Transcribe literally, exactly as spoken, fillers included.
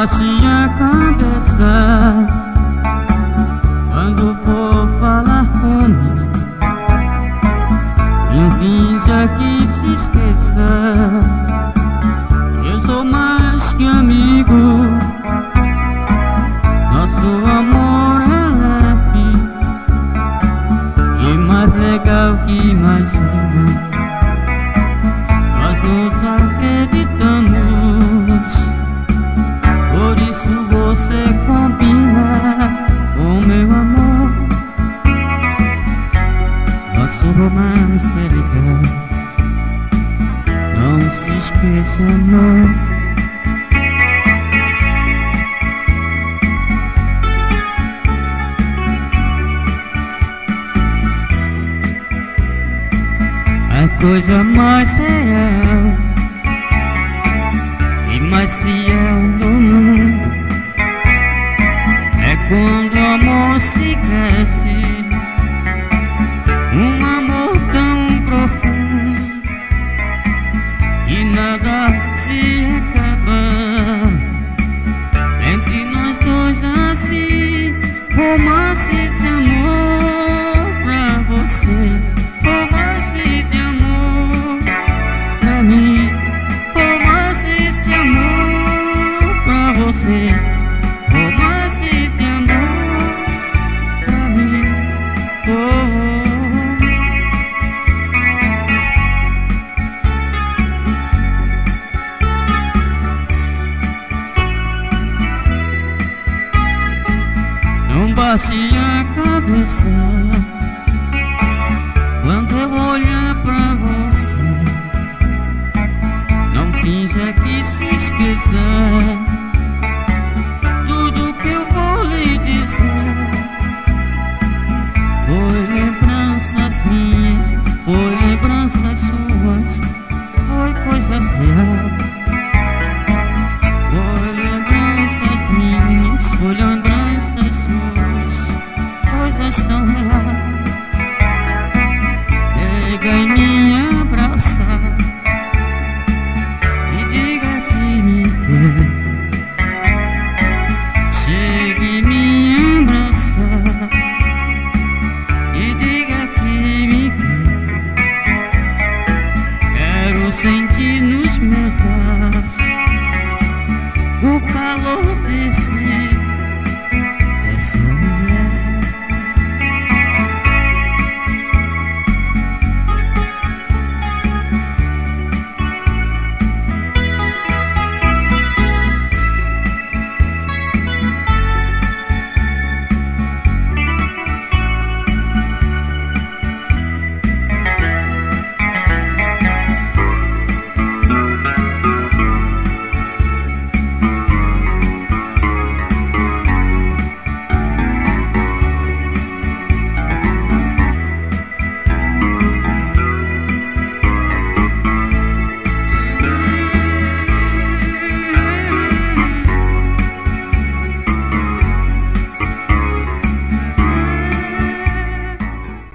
baixe a cabeça quando for falar comigo. Não finja que se esqueça, eu sou mais que amigo. Nosso amor é leve e mais legal que imagina. Nós nos acreditamos, por isso você combina com meu amor. Nosso romance é legal, não se esqueça não. A coisa mais real e mais fiel do mundo é quando o amor se cresce, um amor tão profundo que nada se acaba entre nós dois assim. Romances de amor pra você, romances de amor pra mim, romances de amor pra você, romances de amor pra mim. Oh, oh. Não baixe a cabeça quando eu olhar pra você. Não finja que se esqueça tudo que eu vou lhe dizer. Foi lembranças minhas, foi lembranças suas, foi coisas reais. Foi lembranças minhas, foi lembranças suas, coisas tão reais. Pega em mim